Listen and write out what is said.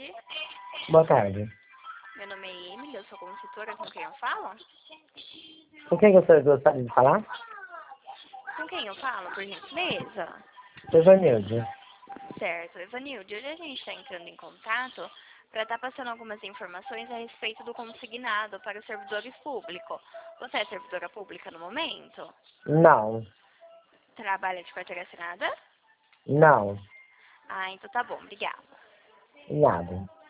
tarde. Boa tarde. Meu nome é Emily, eu sou consultora, com quem eu falo? Com quem você gostaria de falar? Com quem eu falo, por gentileza? Evanilde. Certo, Evanilde, hoje a gente está entrando em contato para estar passando algumas informações a respeito do consignado para os servidores públicos. Você é servidora pública no momento? Não. Trabalha de carteira assinada? Não. Ah, então tá bom, obrigada. Nada.